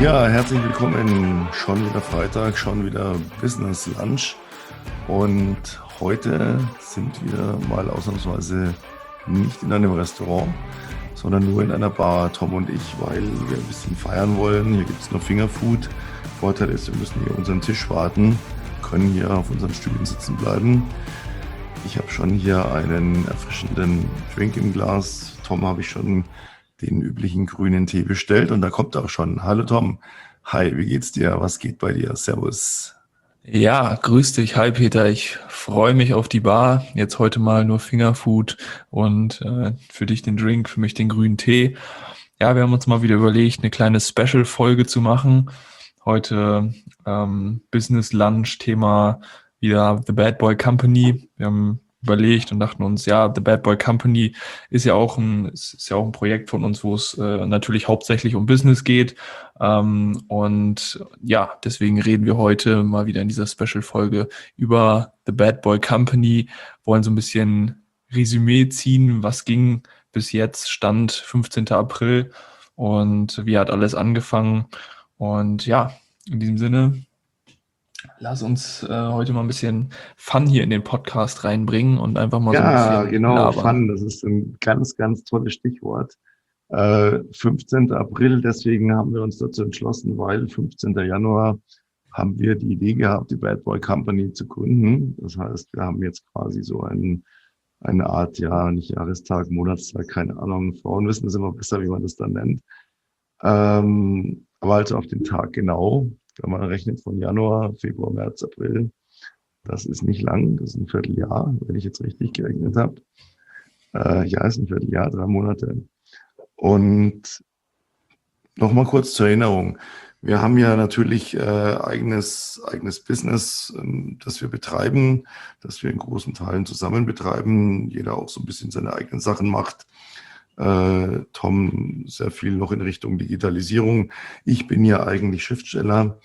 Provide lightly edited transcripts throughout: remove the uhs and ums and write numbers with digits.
Ja, herzlich willkommen. Schon wieder Freitag, schon wieder Business Lunch. Und heute sind wir mal ausnahmsweise nicht in einem Restaurant, sondern nur in einer Bar, Tom und ich, weil wir ein bisschen feiern wollen. Hier gibt es nur Fingerfood. Vorteil ist, wir müssen hier unseren Tisch warten, können hier auf unseren Stühlen sitzen bleiben. Ich habe schon hier einen erfrischenden Drink im Glas. Tom habe ich schon den üblichen grünen Tee bestellt und da kommt er auch schon. Hallo Tom. Hi, wie geht's dir? Was geht bei dir? Servus. Ja, grüß dich. Hi Peter, ich freue mich auf die Bar. Jetzt heute mal nur Fingerfood und für dich den Drink, für mich den grünen Tee. Ja, wir haben uns mal wieder überlegt, eine kleine Special-Folge zu machen. Heute Business Lunch, Thema wieder The Bad Boy Company. Wir haben überlegt und dachten uns, ja, The Bad Boy Company ist ja auch ein Projekt von uns, wo es natürlich hauptsächlich um Business geht. Und ja, deswegen reden wir heute mal wieder in dieser Special-Folge über The Bad Boy Company, wollen so ein bisschen Resümee ziehen, was ging bis jetzt, Stand 15. April und wie hat alles angefangen. Und ja, in diesem Sinne, lass uns heute mal ein bisschen Fun hier in den Podcast reinbringen und einfach mal so ein Ja, bisschen genau, labern. Fun, das ist ein ganz, ganz tolles Stichwort. 15. April, deswegen haben wir uns dazu entschlossen, weil 15. Januar haben wir die Idee gehabt, die Bad Boy Company zu gründen. Das heißt, wir haben jetzt quasi so eine Art, ja, nicht Jahrestag, Monatstag, keine Ahnung. Frauen wissen es immer besser, wie man das dann nennt. Aber also auf den Tag genau, wenn man rechnet von Januar, Februar, März, April, das ist nicht lang, das ist ein Vierteljahr, wenn ich jetzt richtig gerechnet habe. Ja, ist ein Vierteljahr, 3 Monate. Und nochmal kurz zur Erinnerung. Wir haben ja natürlich eigenes Business, das wir betreiben, das wir in großen Teilen zusammen betreiben. Jeder auch so ein bisschen seine eigenen Sachen macht. Tom sehr viel noch in Richtung Digitalisierung. Ich bin ja eigentlich Schriftsteller.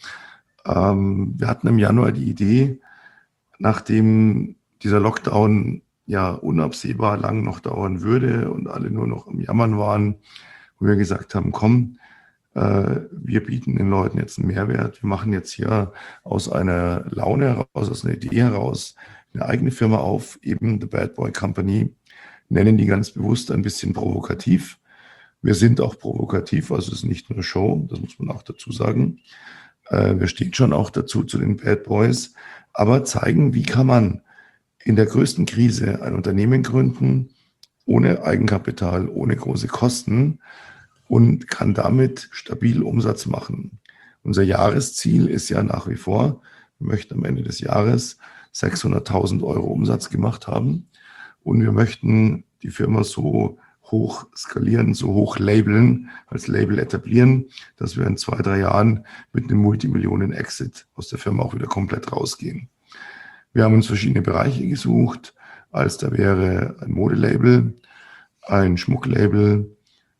Wir hatten im Januar die Idee, nachdem dieser Lockdown ja unabsehbar lang noch dauern würde und alle nur noch am Jammern waren, wo wir gesagt haben, komm, wir bieten den Leuten jetzt einen Mehrwert. Wir machen jetzt hier aus einer Laune heraus, aus einer Idee heraus eine eigene Firma auf, eben The Bad Boy Company, nennen die ganz bewusst ein bisschen provokativ. Wir sind auch provokativ, also es ist nicht nur Show, das muss man auch dazu sagen. Wir stehen schon auch dazu zu den Bad Boys, aber zeigen, wie kann man in der größten Krise ein Unternehmen gründen, ohne Eigenkapital, ohne große Kosten und kann damit stabil Umsatz machen. Unser Jahresziel ist ja nach wie vor, wir möchten am Ende des Jahres 600.000 Euro Umsatz gemacht haben und wir möchten die Firma so hoch skalieren, so hoch labeln, als Label etablieren, dass wir in 2, 3 Jahren mit einem Multimillionen-Exit aus der Firma auch wieder komplett rausgehen. Wir haben uns verschiedene Bereiche gesucht, als da wäre ein Modelabel, ein Schmucklabel,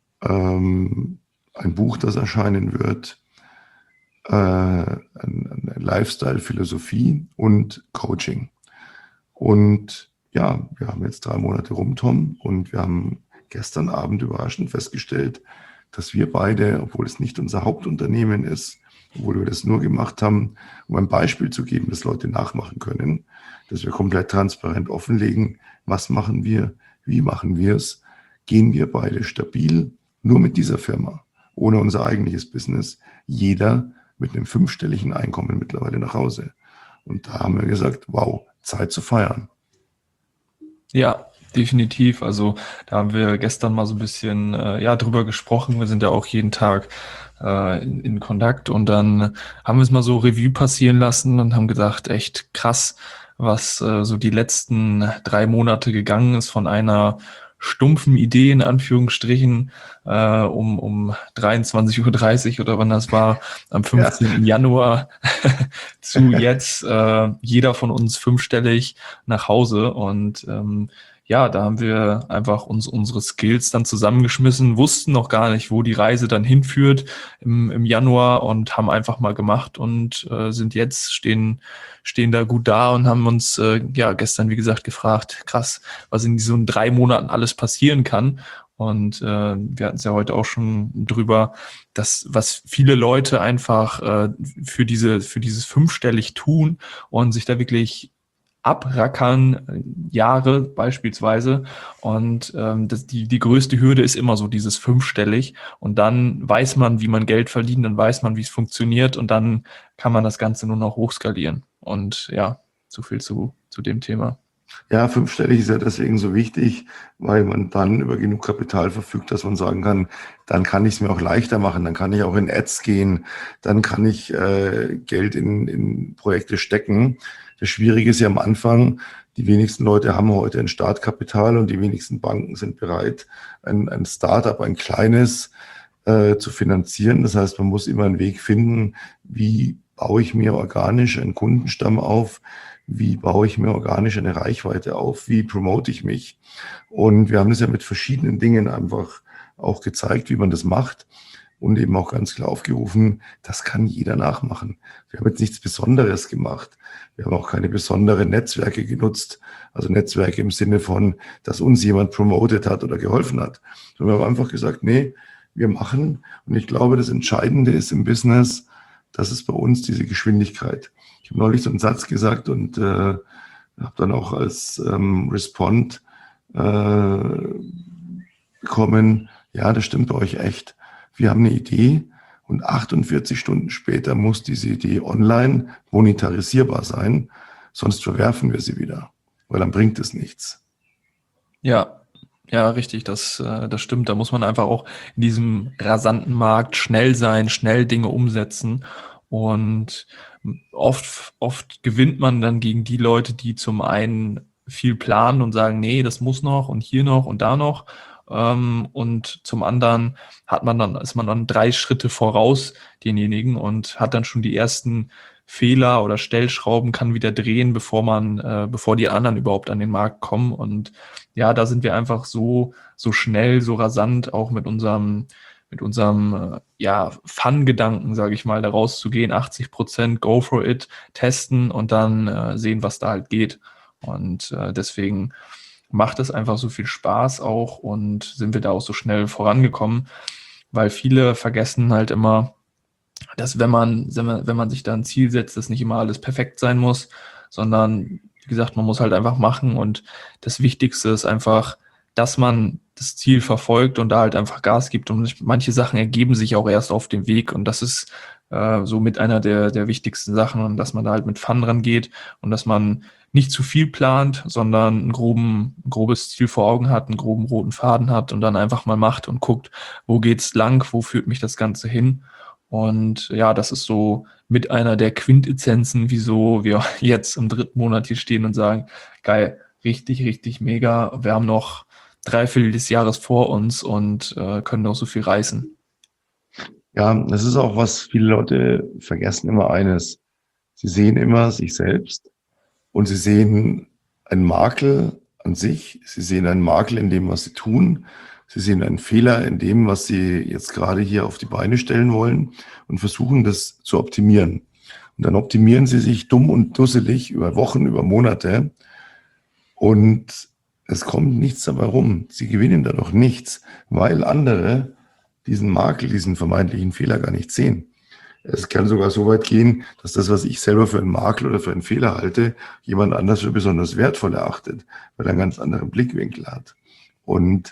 ein Buch, das erscheinen wird, eine Lifestyle-Philosophie und Coaching. Und ja, wir haben jetzt 3 Monate rum, Tom, und wir haben gestern Abend überraschend festgestellt, dass wir beide, obwohl es nicht unser Hauptunternehmen ist, obwohl wir das nur gemacht haben, um ein Beispiel zu geben, das Leute nachmachen können, dass wir komplett transparent offenlegen, was machen wir, wie machen wir es, gehen wir beide stabil, nur mit dieser Firma, ohne unser eigentliches Business, jeder mit einem 5-stelligen Einkommen mittlerweile nach Hause. Und da haben wir gesagt, wow, Zeit zu feiern. Ja, definitiv. Also da haben wir gestern mal so ein bisschen drüber gesprochen. Wir sind ja auch jeden Tag in Kontakt und dann haben wir es mal so Revue passieren lassen und haben gedacht, echt krass, was so die letzten 3 Monate gegangen ist von einer stumpfen Idee in Anführungsstrichen um 23:30 Uhr oder wann das war, am Ja, 15. Januar zu jetzt jeder von uns 5-stellig nach Hause und ja, da haben wir einfach unsere Skills dann zusammengeschmissen, wussten noch gar nicht, wo die Reise dann hinführt im Januar und haben einfach mal gemacht und sind jetzt, stehen da gut da und haben uns ja gestern, wie gesagt, gefragt, krass, was in diesen 3 Monaten alles passieren kann. Und wir hatten es ja heute auch schon drüber, dass was viele Leute einfach für dieses fünfstellig tun und sich da wirklich abrackern, Jahre beispielsweise. Und die größte Hürde ist immer so dieses fünfstellig. Und dann weiß man, wie man Geld verdient, dann weiß man, wie es funktioniert und dann kann man das Ganze nur noch hochskalieren. Und ja, so viel zu dem Thema. Ja, fünfstellig ist ja deswegen so wichtig, weil man dann über genug Kapital verfügt, dass man sagen kann, dann kann ich es mir auch leichter machen, dann kann ich auch in Ads gehen, dann kann ich Geld in Projekte stecken. Das Schwierige ist ja am Anfang, die wenigsten Leute haben heute ein Startkapital und die wenigsten Banken sind bereit, ein Startup, ein kleines zu finanzieren. Das heißt, man muss immer einen Weg finden, wie baue ich mir organisch einen Kundenstamm auf, wie baue ich mir organisch eine Reichweite auf, wie promote ich mich. Und wir haben das ja mit verschiedenen Dingen einfach auch gezeigt, wie man das macht und eben auch ganz klar aufgerufen, das kann jeder nachmachen. Wir haben jetzt nichts Besonderes gemacht. Wir haben auch keine besonderen Netzwerke genutzt, also Netzwerke im Sinne von, dass uns jemand promotet hat oder geholfen hat. Sondern wir haben einfach gesagt, nee, wir machen. Und ich glaube, das Entscheidende ist im Business, das ist bei uns diese Geschwindigkeit. Ich habe neulich so einen Satz gesagt und habe dann auch als Respond bekommen, ja, das stimmt bei euch echt. Wir haben eine Idee und 48 Stunden später muss diese Idee online monetarisierbar sein, sonst verwerfen wir sie wieder, weil dann bringt es nichts. Ja, ja, richtig, das stimmt. Da muss man einfach auch in diesem rasanten Markt schnell sein, schnell Dinge umsetzen. Und oft gewinnt man dann gegen die Leute, die zum einen viel planen und sagen, nee, das muss noch und hier noch und da noch. Und zum anderen ist man dann 3 Schritte voraus denjenigen und hat dann schon die ersten Fehler oder Stellschrauben, kann wieder drehen, bevor die anderen überhaupt an den Markt kommen. Und ja, da sind wir einfach so schnell, so rasant auch mit unserem Fun-Gedanken, sage ich mal, da rauszugehen, 80% go for it, testen und dann sehen, was da halt geht. Und deswegen macht es einfach so viel Spaß auch und sind wir da auch so schnell vorangekommen, weil viele vergessen halt immer, dass wenn man sich da ein Ziel setzt, dass nicht immer alles perfekt sein muss, sondern wie gesagt, man muss halt einfach machen und das Wichtigste ist einfach, dass man das Ziel verfolgt und da halt einfach Gas gibt und manche Sachen ergeben sich auch erst auf dem Weg und das ist so mit einer der wichtigsten Sachen und dass man da halt mit Fun rangeht und dass man nicht zu viel plant, sondern ein grobes Ziel vor Augen hat, einen groben roten Faden hat und dann einfach mal macht und guckt, wo geht's lang, wo führt mich das Ganze hin. Und ja, das ist so mit einer der Quintessenzen, wieso wir jetzt im 3. Monat hier stehen und sagen, geil, richtig, richtig mega. Wir haben noch 3/4 des Jahres vor uns und können noch so viel reißen. Ja, das ist auch, was viele Leute vergessen, immer eines. Sie sehen immer sich selbst und sie sehen einen Makel an sich. Sie sehen einen Makel in dem, was sie tun. Sie sehen einen Fehler in dem, was sie jetzt gerade hier auf die Beine stellen wollen und versuchen, das zu optimieren. Und dann optimieren sie sich dumm und dusselig über Wochen, über Monate und es kommt nichts dabei rum. Sie gewinnen dadurch nichts, weil andere diesen Makel, diesen vermeintlichen Fehler gar nicht sehen. Es kann sogar so weit gehen, dass das, was ich selber für einen Makel oder für einen Fehler halte, jemand anders für besonders wertvoll erachtet, weil er einen ganz anderen Blickwinkel hat. Und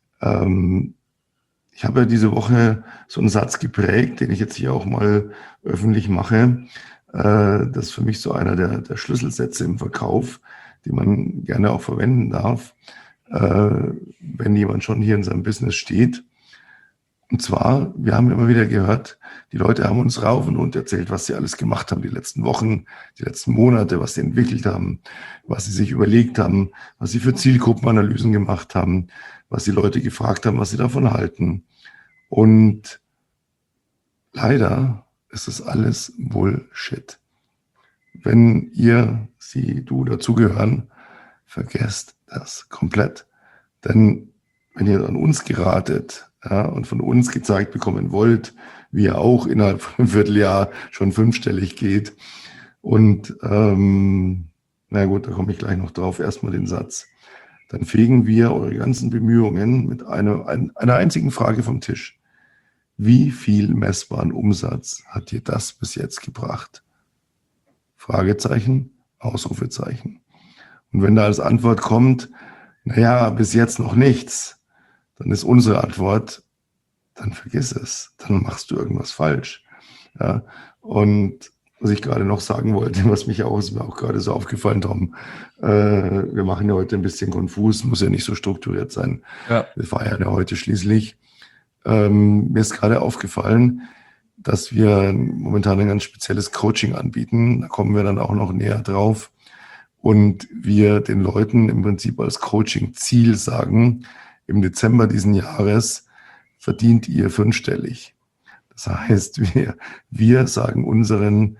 ich habe ja diese Woche so einen Satz geprägt, den ich jetzt hier auch mal öffentlich mache. Das ist für mich so einer der Schlüsselsätze im Verkauf, die man gerne auch verwenden darf, wenn jemand schon hier in seinem Business steht. Und zwar, wir haben immer wieder gehört, die Leute haben uns rauf und runter erzählt, was sie alles gemacht haben die letzten Wochen, die letzten Monate, was sie entwickelt haben, was sie sich überlegt haben, was sie für Zielgruppenanalysen gemacht haben, was die Leute gefragt haben, was sie davon halten. Und leider ist das alles Bullshit. Wenn ihr, sie, du dazugehören, vergesst das komplett. Denn wenn ihr an uns geratet, ja, und von uns gezeigt bekommen wollt, wie ihr auch innerhalb von einem Vierteljahr schon 5-stellig geht. Und na gut, da komme ich gleich noch drauf. Erstmal den Satz. dann fegen wir eure ganzen Bemühungen mit einer einzigen Frage vom Tisch. Wie viel messbaren Umsatz hat dir das bis jetzt gebracht? Fragezeichen, Ausrufezeichen. Und wenn da als Antwort kommt, naja, bis jetzt noch nichts, dann ist unsere Antwort, dann vergiss es, dann machst du irgendwas falsch. Ja, und was ich gerade noch sagen wollte, was ist mir auch gerade so aufgefallen, Tom, wir machen ja heute ein bisschen konfus, muss ja nicht so strukturiert sein. Ja. Wir feiern ja heute schließlich. Mir ist gerade aufgefallen, dass wir momentan ein ganz spezielles Coaching anbieten. Da kommen wir dann auch noch näher drauf. Und wir den Leuten im Prinzip als Coaching-Ziel sagen, im Dezember diesen Jahres verdient ihr 5-stellig. Das heißt, wir sagen unseren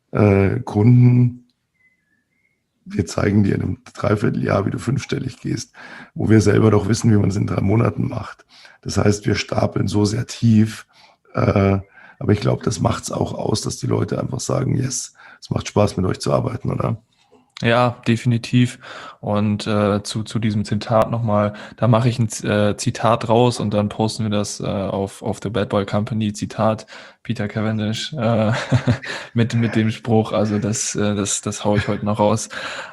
Kunden, wir zeigen dir in einem Dreivierteljahr, wie du 5-stellig gehst, wo wir selber doch wissen, wie man es in 3 Monaten macht. Das heißt, wir stapeln so sehr tief, aber ich glaube, das macht es auch aus, dass die Leute einfach sagen, yes, es macht Spaß, mit euch zu arbeiten, oder? Ja, definitiv. Und zu diesem Zitat nochmal, da mache ich ein Zitat raus und dann posten wir das auf The Bad Boy Company, Zitat Peter Cavendish mit dem Spruch. Also das haue ich heute noch raus.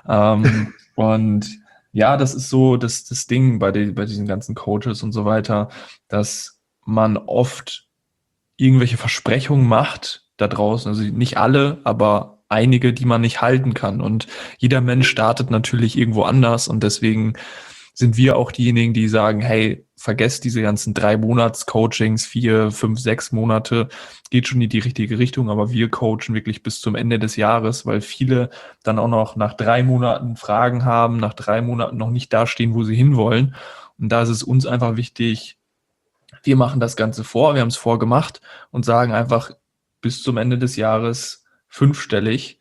Und ja, das ist so das Ding bei diesen ganzen Coaches und so weiter, dass man oft irgendwelche Versprechungen macht da draußen. Also nicht alle, aber einige, die man nicht halten kann. Und jeder Mensch startet natürlich irgendwo anders. Und deswegen sind wir auch diejenigen, die sagen, hey, vergesst diese ganzen 3-Monats-Coachings, 4, 5, 6 Monate, geht schon in die richtige Richtung. Aber wir coachen wirklich bis zum Ende des Jahres, weil viele dann auch noch nach 3 Monaten Fragen haben, nach 3 Monaten noch nicht dastehen, wo sie hinwollen. Und da ist es uns einfach wichtig, wir machen das Ganze vor, wir haben es vorgemacht und sagen einfach bis zum Ende des Jahres 5-stellig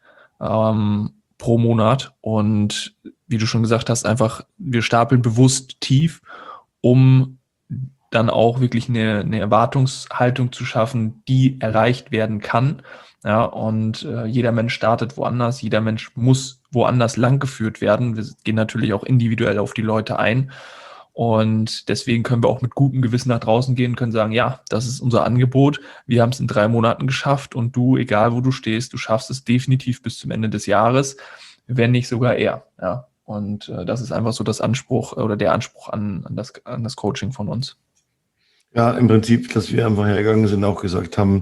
pro Monat. Und wie du schon gesagt hast, einfach wir stapeln bewusst tief, um dann auch wirklich eine Erwartungshaltung zu schaffen, die erreicht werden kann. Ja, und jeder Mensch startet woanders, jeder Mensch muss woanders langgeführt werden. Wir gehen natürlich auch individuell auf die Leute ein. Und deswegen können wir auch mit gutem Gewissen nach draußen gehen und können sagen, ja, das ist unser Angebot. Wir haben es in 3 Monaten geschafft und du, egal wo du stehst, du schaffst es definitiv bis zum Ende des Jahres, wenn nicht sogar eher. Ja. Und das ist einfach so der Anspruch an das Coaching von uns. Ja, im Prinzip, dass wir einfach hergegangen sind, auch gesagt haben,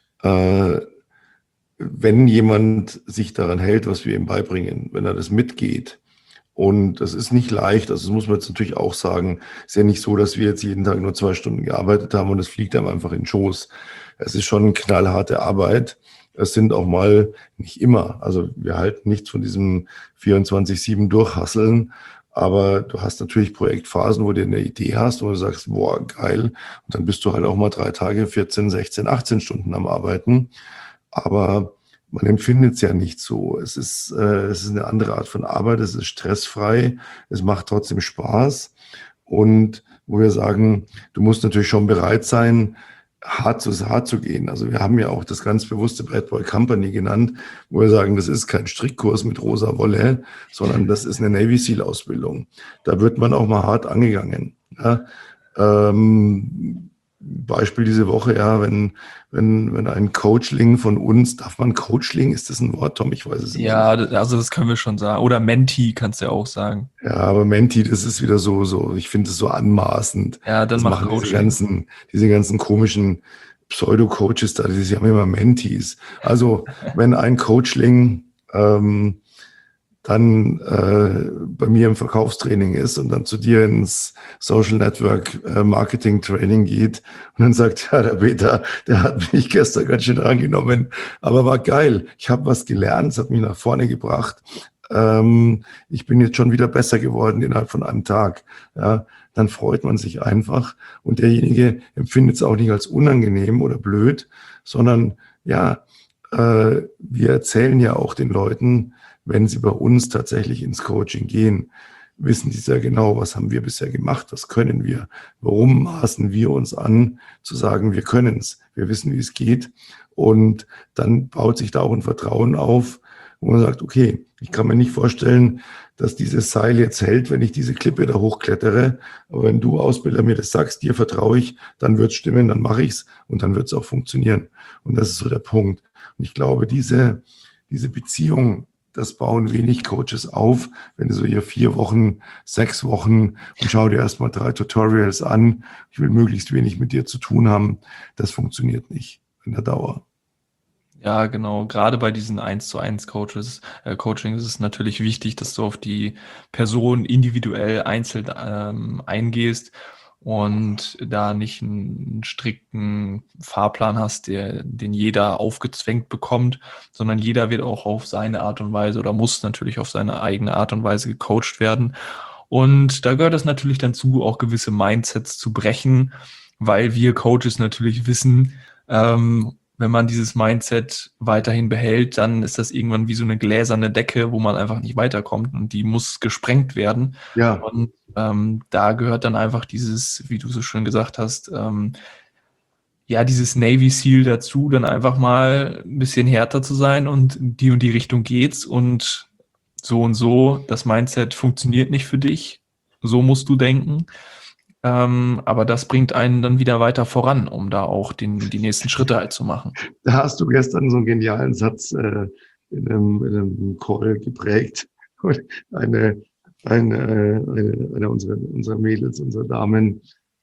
wenn jemand sich daran hält, was wir ihm beibringen, wenn er das mitgeht, und das ist nicht leicht, also das muss man jetzt natürlich auch sagen, ist ja nicht so, dass wir jetzt jeden Tag nur 2 Stunden gearbeitet haben und es fliegt einem einfach in den Schoß. Es ist schon eine knallharte Arbeit. Es sind auch mal, nicht immer, also wir halten nichts von diesem 24/7 Durchhasseln, aber du hast natürlich Projektphasen, wo du eine Idee hast, wo du sagst, boah, geil, und dann bist du halt auch mal 3 Tage, 14, 16, 18 Stunden am Arbeiten, aber man empfindet es ja nicht so. Es ist eine andere Art von Arbeit, es ist stressfrei, es macht trotzdem Spaß. Und wo wir sagen, du musst natürlich schon bereit sein, hart zu gehen. Also wir haben ja auch das ganz bewusste Bad Boy Company genannt, wo wir sagen, das ist kein Strickkurs mit rosa Wolle, sondern das ist eine Navy Seal Ausbildung. Da wird man auch mal hart angegangen. Ja? Beispiel diese Woche, ja, wenn ein Coachling von uns, darf man Coachling, ist das ein Wort, Tom? Ich weiß es nicht. Ja, also das können wir schon sagen. Oder Menti kannst du ja auch sagen. Ja, aber Menti, das ist wieder so, ich finde es so anmaßend. Ja, dann das mach machen diese ganzen komischen Pseudo-Coaches da, die haben immer Mentis. Also, wenn ein Coachling dann bei mir im Verkaufstraining ist und dann zu dir ins Social Network Marketing Training geht und dann sagt, ja, der Peter, der hat mich gestern ganz schön angenommen, aber war geil. Ich habe was gelernt, es hat mich nach vorne gebracht. Ich bin jetzt schon wieder besser geworden innerhalb von einem Tag. Ja, dann freut man sich einfach und derjenige empfindet es auch nicht als unangenehm oder blöd, sondern ja, wir erzählen ja auch den Leuten, wenn sie bei uns tatsächlich ins Coaching gehen, wissen sie sehr genau, was haben wir bisher gemacht, was können wir, warum maßen wir uns an, zu sagen, wir können es, wir wissen, wie es geht. Und dann baut sich da auch ein Vertrauen auf, wo man sagt, okay, Ich kann mir nicht vorstellen, dass dieses Seil jetzt hält, wenn ich diese Klippe da hochklettere. Aber wenn du, Ausbilder, mir das sagst, dir vertraue ich, dann wird es stimmen, dann mache ich es und dann wird es auch funktionieren. Und das ist so der Punkt. Und ich glaube, diese Beziehung, das bauen wenig Coaches auf, wenn sie so hier 4 Wochen, 6 Wochen und schau dir erstmal 3 Tutorials an. Ich will möglichst wenig mit dir zu tun haben. Das funktioniert nicht in der Dauer. Ja, genau. Gerade bei diesen 1:1 Coaching ist es natürlich wichtig, dass du auf die Person individuell einzeln eingehst und da nicht einen strikten Fahrplan hast, den jeder aufgezwängt bekommt, sondern jeder wird auch auf seine Art und Weise oder muss natürlich auf seine eigene Art und Weise gecoacht werden. Und da gehört es natürlich dann zu, auch gewisse Mindsets zu brechen, weil wir Coaches natürlich wissen, wenn man dieses Mindset weiterhin behält, dann ist das irgendwann wie so eine gläserne Decke, wo man einfach nicht weiterkommt und die muss gesprengt werden. Ja, Und da gehört dann einfach dieses, wie du so schön gesagt hast, ja, dieses Navy Seal dazu, dann einfach mal ein bisschen härter zu sein und die Richtung geht's und so, das Mindset funktioniert nicht für dich. So musst du denken. Aber das bringt einen dann wieder weiter voran, um da auch die nächsten Schritte halt zu machen. da hast du gestern so einen genialen Satz in einem Call geprägt. Und eine unserer Mädels, unserer Damen,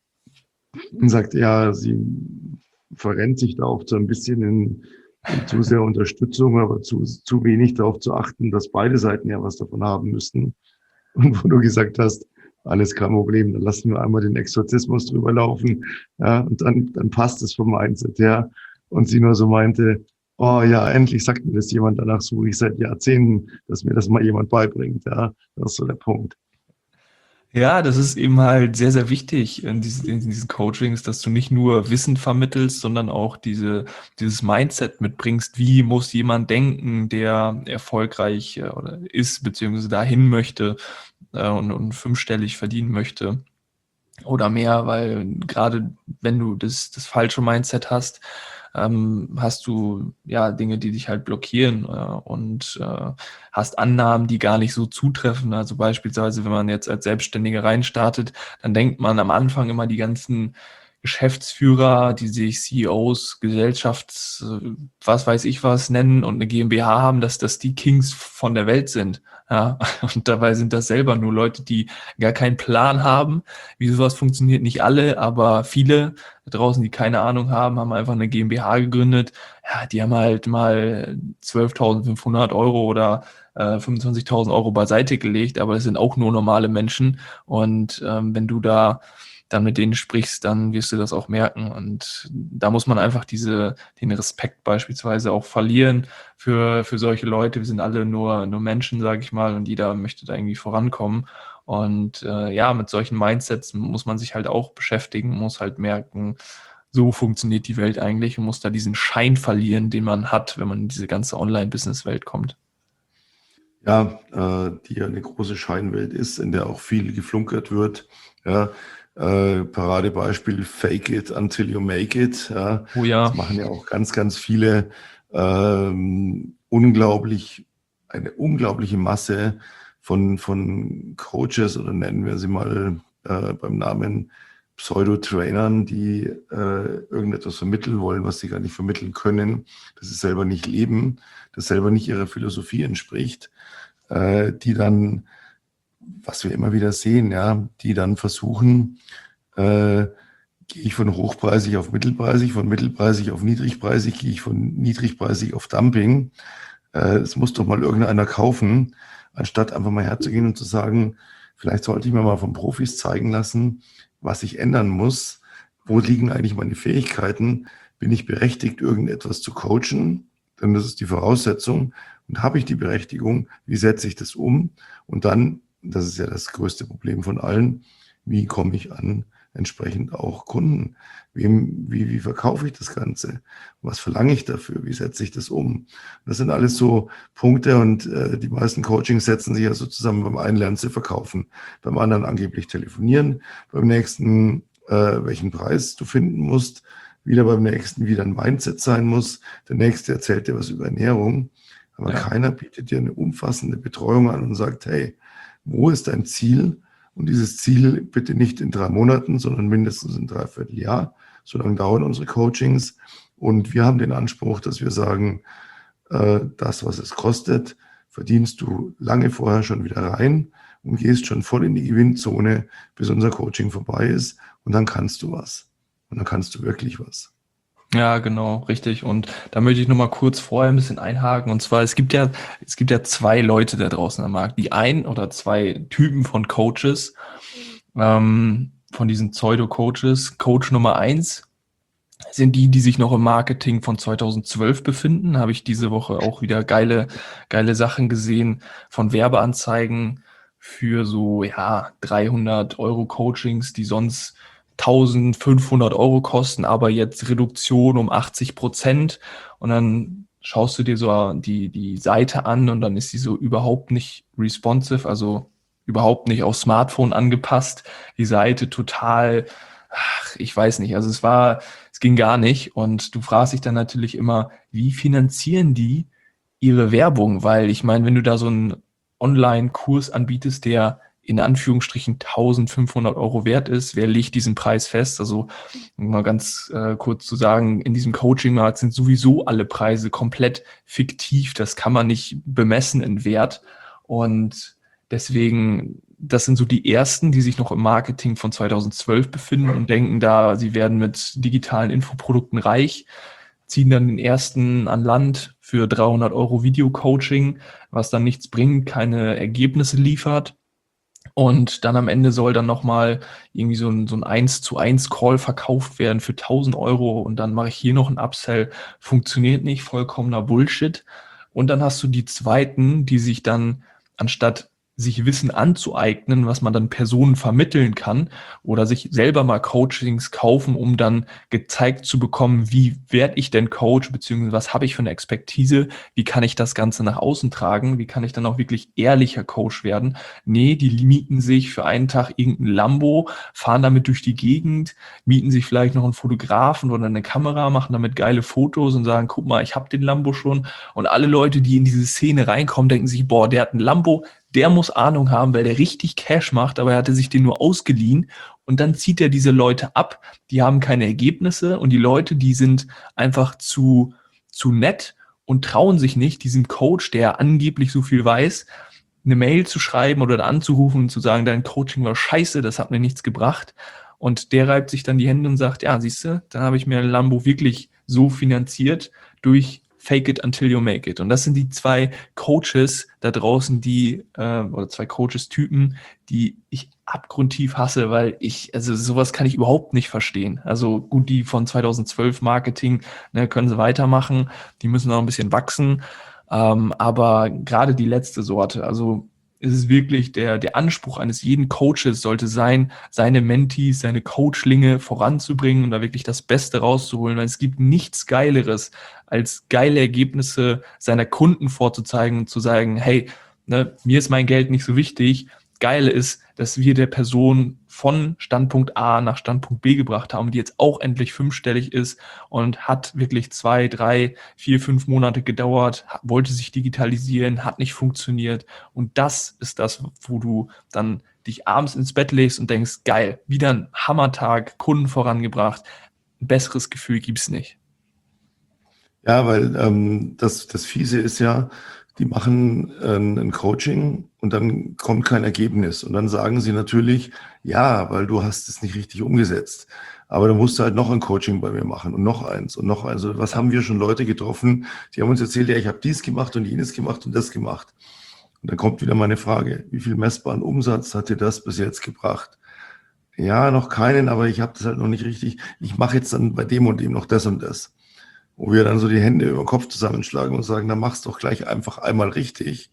sagt, ja, sie verrennt sich da oft so ein bisschen in zu sehr Unterstützung, aber zu wenig darauf zu achten, dass beide Seiten ja was davon haben müssten. Und wo du gesagt hast, alles kein Problem, dann lassen wir einmal den Exorzismus drüber laufen, ja, und dann passt es vom Mindset her. Und sie nur so meinte, oh ja, endlich sagt mir das jemand, danach suche ich seit Jahrzehnten, dass mir das mal jemand beibringt, ja, das ist so der Punkt. Ja, das ist eben halt sehr, sehr wichtig in diesen Coachings, dass du nicht nur Wissen vermittelst, sondern auch dieses Mindset mitbringst. Wie muss jemand denken, der erfolgreich oder ist, beziehungsweise dahin möchte und fünfstellig verdienen möchte oder mehr, weil gerade wenn du das falsche Mindset hast, hast du ja Dinge, die dich halt blockieren und hast Annahmen, die gar nicht so zutreffen. Also beispielsweise, wenn man jetzt als Selbstständiger reinstartet, dann denkt man am Anfang immer die ganzen Geschäftsführer, die sich CEOs, was weiß ich was nennen und eine GmbH haben, dass das die Kings von der Welt sind. Ja, und dabei sind das selber nur Leute, die gar keinen Plan haben, wie sowas funktioniert. Nicht alle, aber viele da draußen, die keine Ahnung haben, haben einfach eine GmbH gegründet. Ja, die haben halt mal 12.500 Euro oder 25.000 Euro beiseite gelegt, aber das sind auch nur normale Menschen. Und wenn du da dann mit denen sprichst, dann wirst du das auch merken. Und da muss man einfach den Respekt beispielsweise auch verlieren für solche Leute. Wir sind alle nur Menschen, sage ich mal, und jeder möchte da irgendwie vorankommen. Und ja, mit solchen Mindsets muss man sich halt auch beschäftigen, muss halt merken, so funktioniert die Welt eigentlich und muss da diesen Schein verlieren, den man hat, wenn man in diese ganze Online-Business-Welt kommt. Ja, die ja eine große Scheinwelt ist, in der auch viel geflunkert wird. Ja, Paradebeispiel Fake it until you make it. Ja, Oh das ja, machen ja auch ganz, ganz viele. Eine unglaubliche Masse von Coaches oder nennen wir sie mal beim Namen Pseudo-Trainern, die irgendetwas vermitteln wollen, was sie gar nicht vermitteln können, das sie selber nicht leben, das selber nicht ihrer Philosophie entspricht, die dann, was wir immer wieder sehen, ja, die dann versuchen, gehe ich von hochpreisig auf mittelpreisig, von mittelpreisig auf niedrigpreisig, gehe ich von niedrigpreisig auf Dumping. Es muss doch mal irgendeiner kaufen, anstatt einfach mal herzugehen und zu sagen, vielleicht sollte ich mir mal von Profis zeigen lassen, was ich ändern muss. Wo liegen eigentlich meine Fähigkeiten? Bin ich berechtigt, irgendetwas zu coachen? Denn das ist die Voraussetzung. Und habe ich die Berechtigung? Wie setze ich das um? Und dann, das ist ja das größte Problem von allen, wie komme ich an entsprechend auch Kunden? Wie verkaufe ich das Ganze? Was verlange ich dafür? Wie setze ich das um? Das sind alles so Punkte und die meisten Coachings setzen sich ja so zusammen, beim einen lernen zu verkaufen, beim anderen angeblich telefonieren, beim nächsten welchen Preis du finden musst, wieder beim nächsten wieder ein Mindset sein muss, der nächste erzählt dir was über Ernährung. Aber Ja. keiner bietet dir eine umfassende Betreuung an und sagt, hey, wo ist dein Ziel? Und dieses Ziel bitte nicht in 3 Monaten, sondern mindestens in 3/4 Jahr. So lange dauern unsere Coachings. Und wir haben den Anspruch, dass wir sagen, das, was es kostet, verdienst du lange vorher schon wieder rein und gehst schon voll in die Gewinnzone, bis unser Coaching vorbei ist. Und dann kannst du was. Und dann kannst du wirklich was. Ja, genau, richtig. Und da möchte ich noch mal kurz vorher ein bisschen einhaken. Und zwar, es gibt ja 2 Leute da draußen am Markt. Die ein oder 2 Typen von Coaches, von diesen Pseudo-Coaches. Coach Nummer 1 sind die sich noch im Marketing von 2012 befinden. Habe ich diese Woche auch wieder geile Sachen gesehen von Werbeanzeigen für so, ja, 300 € Coachings, die sonst 1.500 € kosten, aber jetzt Reduktion um 80%. Und dann schaust du dir so die Seite an und dann ist sie so überhaupt nicht responsive, also überhaupt nicht auf Smartphone angepasst. Die Seite total, ich weiß nicht, also es ging gar nicht. Und du fragst dich dann natürlich immer, wie finanzieren die ihre Werbung? Weil ich meine, wenn du da so einen Online-Kurs anbietest, der in Anführungsstrichen 1.500 € wert ist, wer legt diesen Preis fest? Also um mal ganz kurz zu sagen, in diesem Coaching-Markt sind sowieso alle Preise komplett fiktiv. Das kann man nicht bemessen in Wert. Und deswegen, das sind so die ersten, die sich noch im Marketing von 2012 befinden und denken da, sie werden mit digitalen Infoprodukten reich, ziehen dann den ersten an Land für 300 € Video-Coaching, was dann nichts bringt, keine Ergebnisse liefert. Und dann am Ende soll dann nochmal irgendwie so ein 1:1 Call verkauft werden für 1.000 € und dann mache ich hier noch einen Upsell. Funktioniert nicht, vollkommener Bullshit. Und dann hast du die zweiten, die sich dann, anstatt sich Wissen anzueignen, was man dann Personen vermitteln kann oder sich selber mal Coachings kaufen, um dann gezeigt zu bekommen, wie werde ich denn Coach, beziehungsweise was habe ich für eine Expertise, wie kann ich das Ganze nach außen tragen, wie kann ich dann auch wirklich ehrlicher Coach werden. Nee, die mieten sich für einen Tag irgendein Lambo, fahren damit durch die Gegend, mieten sich vielleicht noch einen Fotografen oder eine Kamera, machen damit geile Fotos und sagen, guck mal, ich habe den Lambo schon. Und alle Leute, die in diese Szene reinkommen, denken sich, boah, der hat ein Lambo, der muss Ahnung haben, weil der richtig Cash macht, aber er hatte sich den nur ausgeliehen. Und dann zieht er diese Leute ab, die haben keine Ergebnisse und die Leute, die sind einfach zu nett und trauen sich nicht, diesem Coach, der angeblich so viel weiß, eine Mail zu schreiben oder anzurufen und zu sagen, dein Coaching war scheiße, das hat mir nichts gebracht. Und der reibt sich dann die Hände und sagt, ja, siehst du, dann habe ich mir ein Lambo wirklich so finanziert durch Fake it until you make it. Und das sind die 2 Coaches da draußen, oder 2 Coaches-Typen, die ich abgrundtief hasse, weil also sowas kann ich überhaupt nicht verstehen. Also gut, die von 2012 Marketing, ne, können sie weitermachen, die müssen noch ein bisschen wachsen. Aber gerade die letzte Sorte, also ist es wirklich der Anspruch eines jeden Coaches sollte sein, seine Mentees, seine Coachlinge voranzubringen und da wirklich das Beste rauszuholen, weil es gibt nichts Geileres, als geile Ergebnisse seiner Kunden vorzuzeigen und zu sagen, hey, ne, mir ist mein Geld nicht so wichtig. Geile ist, dass wir der Person von Standpunkt A nach Standpunkt B gebracht haben, die jetzt auch endlich 5-stellig ist und hat wirklich 2, 3, 4, 5 Monate gedauert, wollte sich digitalisieren, hat nicht funktioniert. Und das ist das, wo du dann dich abends ins Bett legst und denkst, geil, wieder ein Hammertag, Kunden vorangebracht. Ein besseres Gefühl gibt's nicht. Ja, weil das Fiese ist ja, die machen ein Coaching und dann kommt kein Ergebnis. Und dann sagen sie natürlich, ja, weil du hast es nicht richtig umgesetzt. Aber dann musst du halt noch ein Coaching bei mir machen und noch eins und noch eins. Also was haben wir schon Leute getroffen, die haben uns erzählt, ja, ich habe dies gemacht und jenes gemacht und das gemacht. Und dann kommt wieder meine Frage, wie viel messbaren Umsatz hat dir das bis jetzt gebracht? Ja, noch keinen, aber ich habe das halt noch nicht richtig. Ich mache jetzt dann bei dem und dem noch das und das. Wo wir dann so die Hände über den Kopf zusammenschlagen und sagen, dann mach's doch gleich einfach einmal richtig.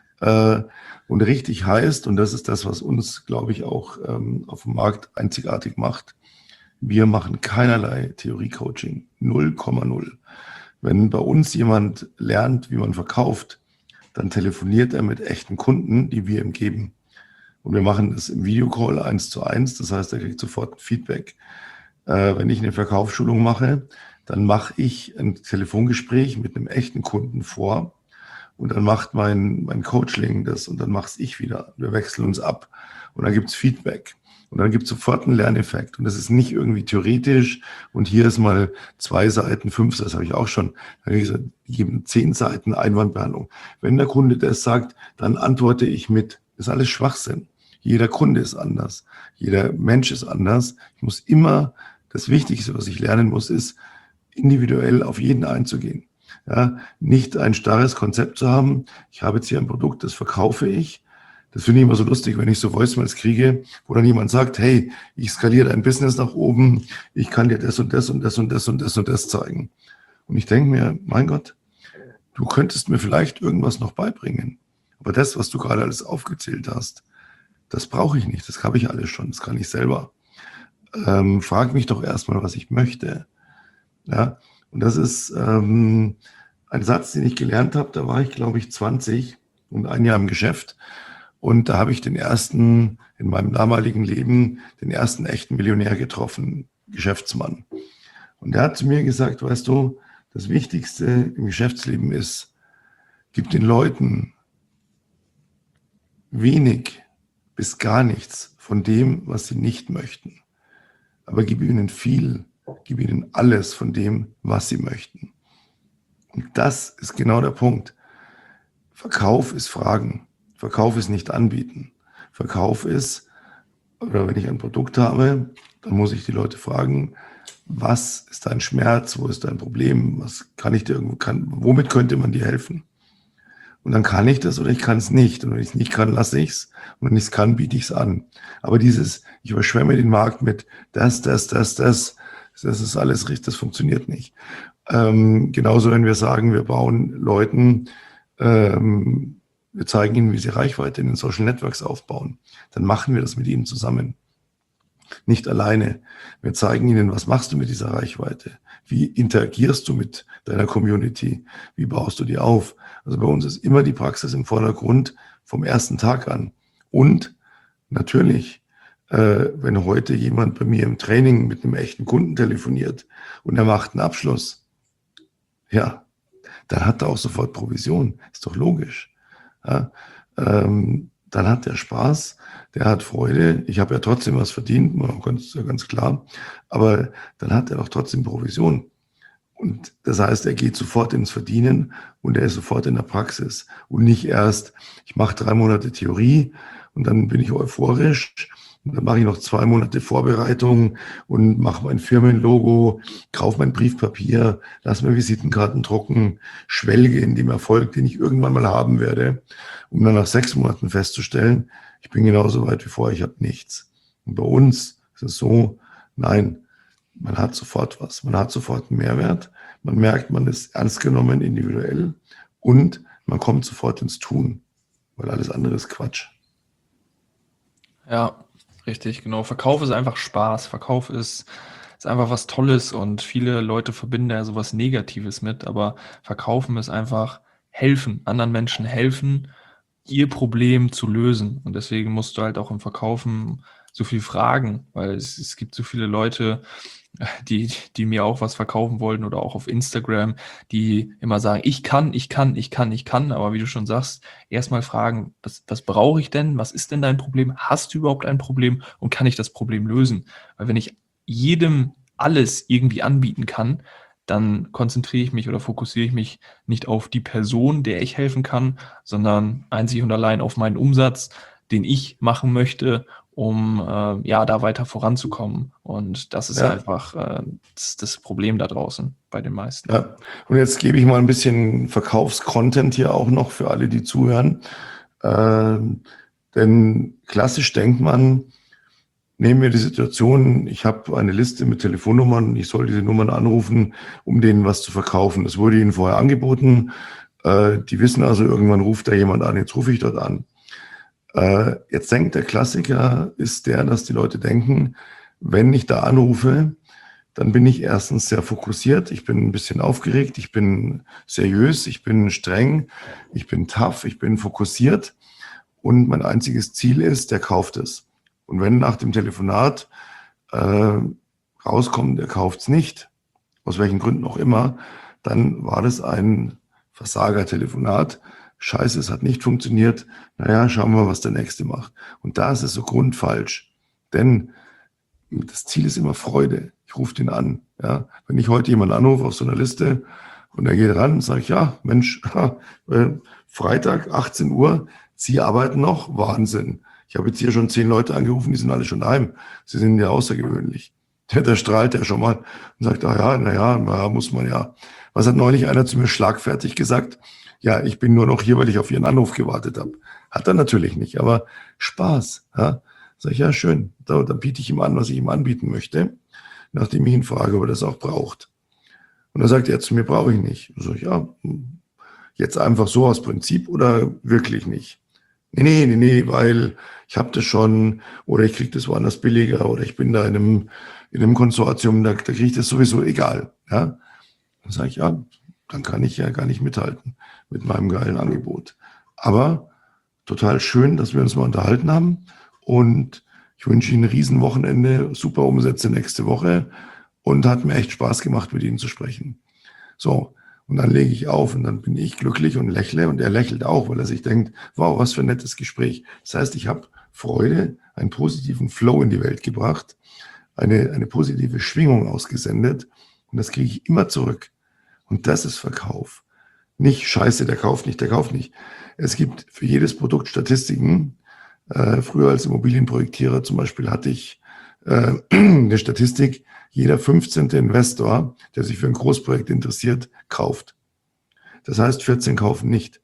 Und richtig heißt, und das ist das, was uns, glaube ich, auch auf dem Markt einzigartig macht, wir machen keinerlei Theorie-Coaching, 0,0. Wenn bei uns jemand lernt, wie man verkauft, dann telefoniert er mit echten Kunden, die wir ihm geben. Und wir machen das im Videocall 1:1, das heißt, er kriegt sofort Feedback. Wenn ich eine Verkaufsschulung mache, dann mache ich ein Telefongespräch mit einem echten Kunden vor und dann macht mein Coachling das und dann mache es ich wieder. Wir wechseln uns ab und dann gibt es Feedback. Und dann gibt es sofort einen Lerneffekt. Und das ist nicht irgendwie theoretisch. Und hier ist mal 2 Seiten, 5, das habe ich auch schon. Dann habe ich gesagt, die geben 10 Seiten Einwandbehandlung. Wenn der Kunde das sagt, dann antworte ich mit. Das ist alles Schwachsinn. Jeder Kunde ist anders. Jeder Mensch ist anders. Ich muss immer, das Wichtigste, was ich lernen muss, ist, individuell auf jeden einzugehen. Ja, nicht ein starres Konzept zu haben. Ich habe jetzt hier ein Produkt, das verkaufe ich. Das finde ich immer so lustig, wenn ich so Voicemails kriege, wo dann jemand sagt, hey, ich skaliere dein Business nach oben, ich kann dir das und das und das und das und das und das zeigen. Und ich denke mir, mein Gott, du könntest mir vielleicht irgendwas noch beibringen. Aber das, was du gerade alles aufgezählt hast, das brauche ich nicht, das habe ich alles schon, das kann ich selber. Frag mich doch erstmal, was ich möchte. Ja, und das ist ein Satz, den ich gelernt habe, da war ich, glaube ich, 20 und 1 Jahr im Geschäft. Und da habe ich in meinem damaligen Leben, den ersten echten Millionär getroffen, Geschäftsmann. Und der hat zu mir gesagt, weißt du, das Wichtigste im Geschäftsleben ist, gib den Leuten wenig bis gar nichts von dem, was sie nicht möchten. Aber gib ihnen viel, gib ihnen alles von dem, was sie möchten. Und das ist genau der Punkt. Verkauf ist Fragen. Verkauf ist nicht anbieten. Verkauf ist, oder wenn ich ein Produkt habe, dann muss ich die Leute fragen, was ist dein Schmerz, wo ist dein Problem, was kann ich dir womit könnte man dir helfen? Und dann kann ich das oder ich kann es nicht. Und wenn ich es nicht kann, lasse ich es. Und wenn ich es kann, biete ich es an. Aber ich überschwemme den Markt mit das ist alles richtig, das funktioniert nicht. Genauso, wenn wir sagen, wir bauen Leuten, wir zeigen ihnen, wie sie Reichweite in den Social Networks aufbauen. Dann machen wir das mit ihnen zusammen. Nicht alleine. Wir zeigen ihnen, was machst du mit dieser Reichweite? Wie interagierst du mit deiner Community? Wie baust du die auf? Also bei uns ist immer die Praxis im Vordergrund vom ersten Tag an. Und natürlich, wenn heute jemand bei mir im Training mit einem echten Kunden telefoniert und er macht einen Abschluss, ja, dann hat er auch sofort Provision. Ist doch logisch. Ja, dann hat der Spaß, der hat Freude. Ich habe ja trotzdem was verdient, ganz klar. Aber dann hat er doch trotzdem Provision. Und das heißt, er geht sofort ins Verdienen und er ist sofort in der Praxis. Und nicht erst, ich mache 3 Monate Theorie und dann bin ich euphorisch. Und dann mache ich noch 2 Monate Vorbereitung und mache mein Firmenlogo, kaufe mein Briefpapier, lasse mir Visitenkarten drucken, schwelge in dem Erfolg, den ich irgendwann mal haben werde, um dann nach 6 Monaten festzustellen, ich bin genauso weit wie vorher, ich habe nichts. Und bei uns ist es so, nein, man hat sofort was, man hat sofort einen Mehrwert, man merkt, man ist ernst genommen, individuell und man kommt sofort ins Tun, weil alles andere ist Quatsch. Ja, richtig, genau. Verkauf ist einfach Spaß. Verkauf ist einfach was Tolles und viele Leute verbinden da sowas Negatives mit, aber Verkaufen ist einfach helfen, anderen Menschen helfen, ihr Problem zu lösen. Und deswegen musst du halt auch im Verkaufen so viel fragen, weil es gibt so viele Leute, die mir auch was verkaufen wollten oder auch auf Instagram, die immer sagen, ich kann, aber wie du schon sagst, erstmal fragen, was brauche ich denn? Was ist denn dein Problem? Hast du überhaupt ein Problem? Und kann ich das Problem lösen? Weil wenn ich jedem alles irgendwie anbieten kann, dann konzentriere ich mich oder fokussiere ich mich nicht auf die Person, der ich helfen kann, sondern einzig und allein auf meinen Umsatz, den ich machen möchte, um da weiter voranzukommen. Und das ist Ja. einfach das Problem da draußen bei den meisten. Ja, und jetzt gebe ich mal ein bisschen Verkaufscontent hier auch noch für alle, die zuhören. Denn klassisch denkt man, nehmen wir die Situation, ich habe eine Liste mit Telefonnummern, ich soll diese Nummern anrufen, um denen was zu verkaufen. Das wurde ihnen vorher angeboten. Die wissen also, irgendwann ruft da jemand an, jetzt rufe ich dort an. Jetzt denkt der Klassiker, ist der, dass die Leute denken, wenn ich da anrufe, dann bin ich erstens sehr fokussiert, ich bin ein bisschen aufgeregt, ich bin seriös, ich bin streng, ich bin tough, ich bin fokussiert und mein einziges Ziel ist, der kauft es. Und wenn nach dem Telefonat rauskommt, der kauft es nicht, aus welchen Gründen auch immer, dann war das ein Versager-Telefonat, scheiße, es hat nicht funktioniert, naja, schauen wir mal, was der Nächste macht. Und da ist es so grundfalsch, denn das Ziel ist immer Freude. Ich rufe den an. Ja. Wenn ich heute jemanden anrufe auf so einer Liste und er geht ran, sage ich, ja, Mensch, Freitag, 18 Uhr, Sie arbeiten noch? Wahnsinn. Ich habe jetzt hier schon 10 Leute angerufen, die sind alle schon daheim. Sie sind ja außergewöhnlich. Der strahlt ja schon mal und sagt, naja, muss man ja. Was hat neulich einer zu mir schlagfertig gesagt? Ja, ich bin nur noch hier, weil ich auf Ihren Anruf gewartet habe. Hat er natürlich nicht, aber Spaß. Ja? Sag ich, ja, schön. Da biete ich ihm an, was ich ihm anbieten möchte, nachdem ich ihn frage, ob er das auch braucht. Und dann sagt er zu mir, brauche ich nicht. Sag ich, ja, jetzt einfach so aus Prinzip oder wirklich nicht? Nee, weil ich habe das schon oder ich kriege das woanders billiger oder ich bin da in einem Konsortium, da kriege ich das sowieso egal. Ja? Dann sage ich, ja, dann kann ich ja gar nicht mithalten mit meinem geilen Angebot. Aber total schön, dass wir uns mal unterhalten haben und ich wünsche Ihnen ein Riesenwochenende, super Umsätze nächste Woche und hat mir echt Spaß gemacht, mit Ihnen zu sprechen. So, und dann lege ich auf und dann bin ich glücklich und lächle und er lächelt auch, weil er sich denkt, wow, was für ein nettes Gespräch. Das heißt, ich habe Freude, einen positiven Flow in die Welt gebracht, eine positive Schwingung ausgesendet und das kriege ich immer zurück. Und das ist Verkauf. Nicht scheiße, der kauft nicht. Es gibt für jedes Produkt Statistiken. Früher als Immobilienprojektierer zum Beispiel hatte ich eine Statistik, jeder 15. Investor, der sich für ein Großprojekt interessiert, kauft. Das heißt, 14 kaufen nicht.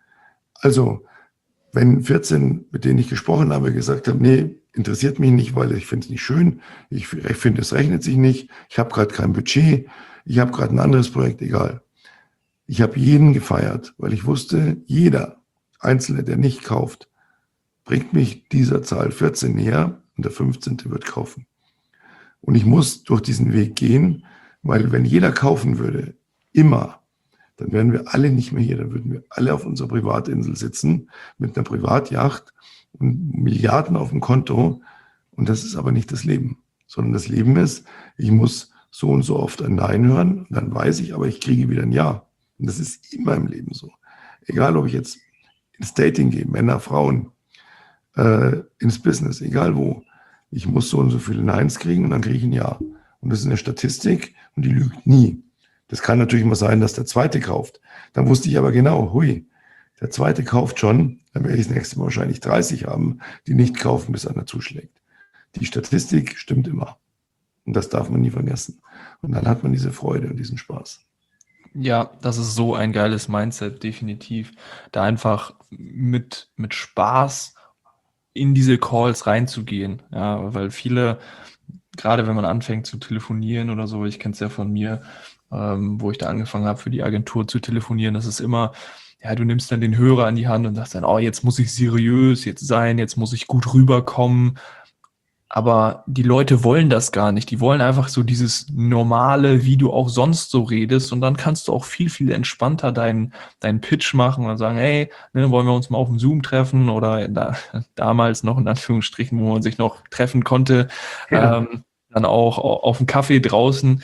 Also, wenn 14, mit denen ich gesprochen habe, gesagt haben, nee, interessiert mich nicht, weil ich finde es nicht schön, ich finde, es rechnet sich nicht, ich habe gerade kein Budget, ich habe gerade ein anderes Projekt, egal. Ich habe jeden gefeiert, weil ich wusste, jeder Einzelne, der nicht kauft, bringt mich dieser Zahl 14 näher und der 15. wird kaufen. Und ich muss durch diesen Weg gehen, weil wenn jeder kaufen würde, immer, dann wären wir alle nicht mehr hier, dann würden wir alle auf unserer Privatinsel sitzen mit einer Privatjacht und Milliarden auf dem Konto. Und das ist aber nicht das Leben, sondern das Leben ist, ich muss so und so oft ein Nein hören, und dann weiß ich, aber ich kriege wieder ein Ja. Und das ist immer im Leben so. Egal, ob ich jetzt ins Dating gehe, Männer, Frauen, ins Business, egal wo. Ich muss so und so viele Neins kriegen und dann kriege ich ein Ja. Und das ist eine Statistik und die lügt nie. Das kann natürlich mal sein, dass der Zweite kauft. Dann wusste ich aber genau, hui, der Zweite kauft schon, dann werde ich das nächste Mal wahrscheinlich 30 haben, die nicht kaufen, bis einer zuschlägt. Die Statistik stimmt immer. Und das darf man nie vergessen. Und dann hat man diese Freude und diesen Spaß. Ja, das ist so ein geiles Mindset, definitiv. Da einfach mit Spaß in diese Calls reinzugehen. Ja, weil viele, gerade wenn man anfängt zu telefonieren oder so, ich kenne es ja von mir, wo ich da angefangen habe, für die Agentur zu telefonieren, das ist immer, ja, du nimmst dann den Hörer in die Hand und sagst dann, oh, jetzt muss ich seriös jetzt sein, jetzt muss ich gut rüberkommen. Aber die Leute wollen das gar nicht. Die wollen einfach so dieses normale, wie du auch sonst so redest. Und dann kannst du auch viel, viel entspannter deinen Pitch machen und sagen, hey, ne, wollen wir uns mal auf dem Zoom treffen oder damals noch in Anführungsstrichen, wo man sich noch treffen konnte, Ja. dann auch auf dem Kaffee draußen.